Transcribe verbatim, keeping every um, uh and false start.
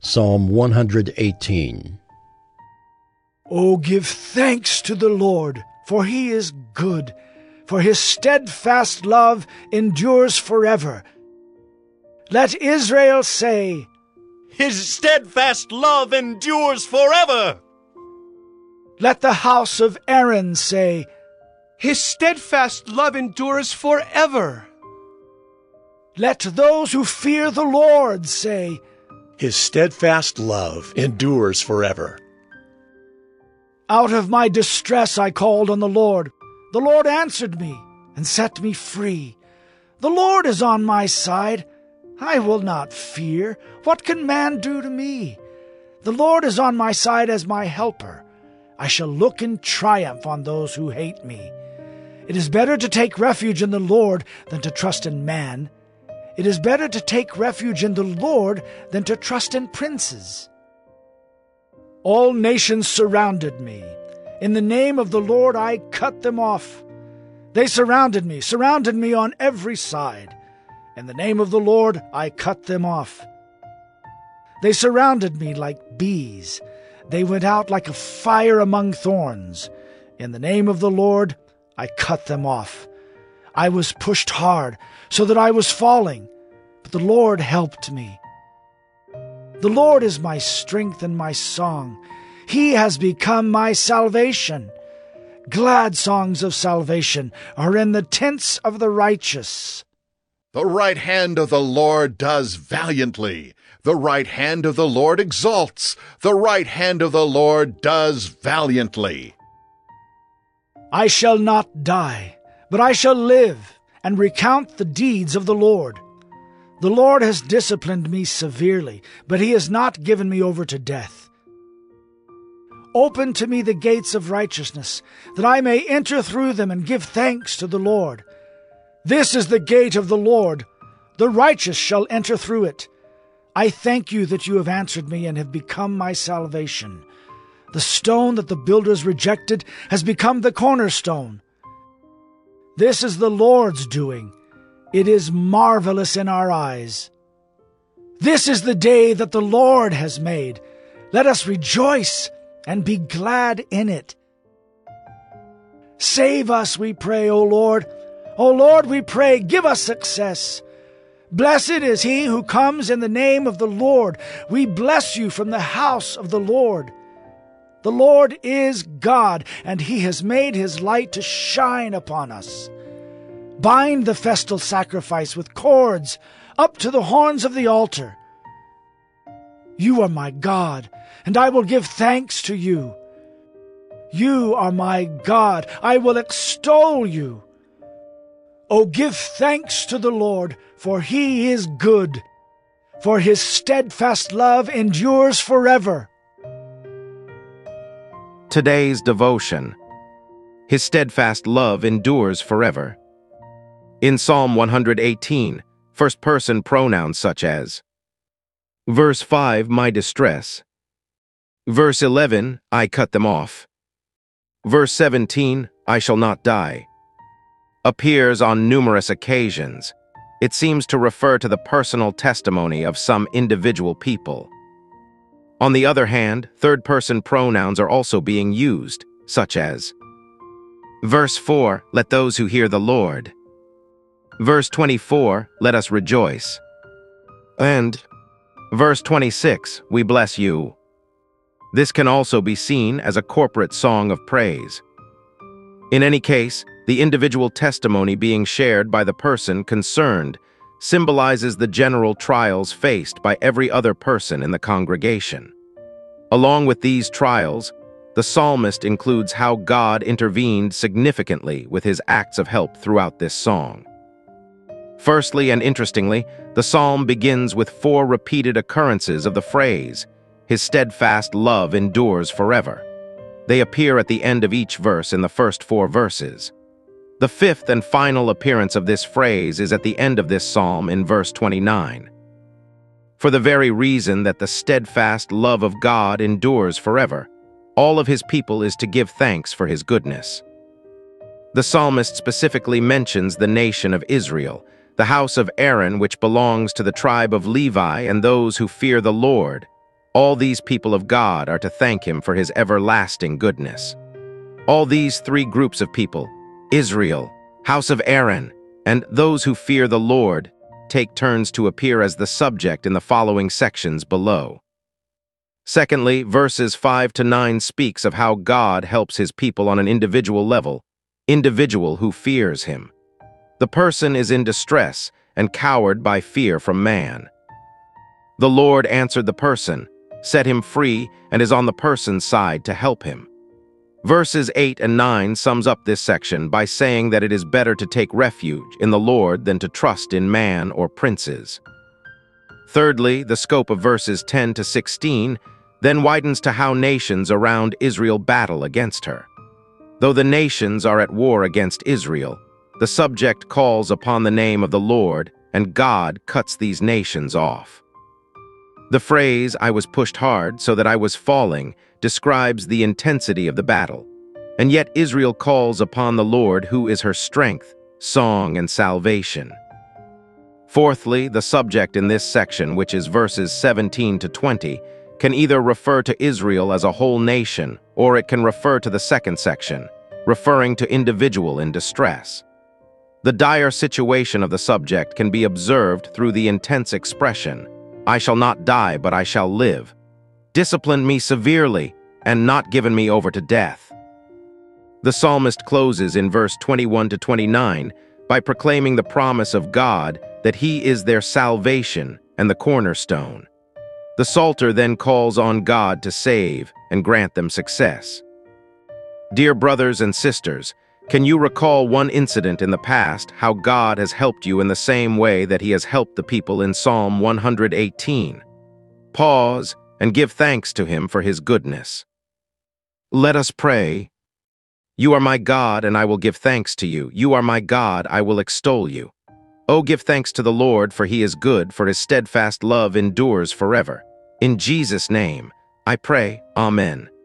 Psalm one hundred eighteen. O give thanks to the Lord, for he is good, for his steadfast love endures forever. Let Israel say, His steadfast love endures forever. Let the house of Aaron say, His steadfast love endures forever. Let those who fear the Lord say, His steadfast love endures forever. Out of my distress I called on the Lord. The Lord answered me and set me free. The Lord is on my side. I will not fear. What can man do to me? The Lord is on my side as my helper. I shall look in triumph on those who hate me. It is better to take refuge in the Lord than to trust in man. It is better to take refuge in the Lord than to trust in princes. All nations surrounded me. In the name of the Lord I cut them off. They surrounded me, surrounded me on every side. In the name of the Lord I cut them off. They surrounded me like bees. They went out like a fire among thorns. In the name of the Lord I cut them off. I was pushed hard, so that I was falling, but the Lord helped me. The Lord is my strength and my song. He has become my salvation. Glad songs of salvation are in the tents of the righteous. The right hand of the Lord does valiantly. The right hand of the Lord exalts. The right hand of the Lord does valiantly. I shall not die, but I shall live and recount the deeds of the Lord. The Lord has disciplined me severely, but he has not given me over to death. Open to me the gates of righteousness, that I may enter through them and give thanks to the Lord. This is the gate of the Lord. The righteous shall enter through it. I thank you that you have answered me and have become my salvation. The stone that the builders rejected has become the cornerstone. This is the Lord's doing. It is marvelous in our eyes. This is the day that the Lord has made. Let us rejoice and be glad in it. Save us, we pray, O Lord. O Lord, we pray, give us success. Blessed is he who comes in the name of the Lord. We bless you from the house of the Lord. The Lord is God, and he has made his light to shine upon us. Bind the festal sacrifice with cords up to the horns of the altar. You are my God, and I will give thanks to you. You are my God, I will extol you. O give thanks to the Lord, for he is good, for his steadfast love endures forever. Today's devotion. His steadfast love endures forever. In Psalm one hundred eighteen, first-person pronouns such as Verse five, my distress. Verse eleven, I cut them off. Verse seventeen, I shall not die, appears on numerous occasions. It seems to refer to the personal testimony of some individual people. On the other hand, third-person pronouns are also being used, such as Verse four, let those who hear the Lord. Verse twenty-four, let us rejoice. And Verse twenty-six, we bless you. This can also be seen as a corporate song of praise. In any case, the individual testimony being shared by the person concerned symbolizes the general trials faced by every other person in the congregation. Along with these trials, the psalmist includes how God intervened significantly with his acts of help throughout this song. Firstly, and interestingly, the psalm begins with four repeated occurrences of the phrase, His steadfast love endures forever. They appear at the end of each verse in the first four verses. The fifth and final appearance of this phrase is at the end of this psalm in verse twenty-nine. For the very reason that the steadfast love of God endures forever, all of his people is to give thanks for his goodness. The psalmist specifically mentions the nation of Israel, the house of Aaron, which belongs to the tribe of Levi, and those who fear the Lord, All these people of God are to thank him for his everlasting goodness. All these three groups of people, Israel, house of Aaron, and those who fear the Lord, take turns to appear as the subject in the following sections below. Secondly, verses five to nine speaks of how God helps his people on an individual level, individual who fears him. The person is in distress and cowered by fear from man. The Lord answered the person, set him free, and is on the person's side to help him. Verses eight and nine sums up this section by saying that it is better to take refuge in the Lord than to trust in man or princes. Thirdly, the scope of verses ten to sixteen then widens to how nations around Israel battle against her. Though the nations are at war against Israel, the subject calls upon the name of the Lord, and God cuts these nations off. The phrase, "I was pushed hard so that I was falling," describes the intensity of the battle, and yet Israel calls upon the Lord, who is her strength, song, and salvation. Fourthly, the subject in this section, which is verses seventeen to twenty, can either refer to Israel as a whole nation, or it can refer to the second section, referring to individual in distress. The dire situation of the subject can be observed through the intense expression, "I shall not die, but I shall live. Disciplined me severely, and not given me over to death." The psalmist closes in verse twenty-one to twenty-nine by proclaiming the promise of God that he is their salvation and the cornerstone. The Psalter then calls on God to save and grant them success. Dear brothers and sisters, can you recall one incident in the past how God has helped you in the same way that he has helped the people in Psalm one hundred eighteen? Pause and give thanks to him for his goodness. Let us pray. You are my God, and I will give thanks to you. You are my God, I will extol you. Oh, give thanks to the Lord, for he is good, for his steadfast love endures forever. In Jesus' name, I pray, Amen.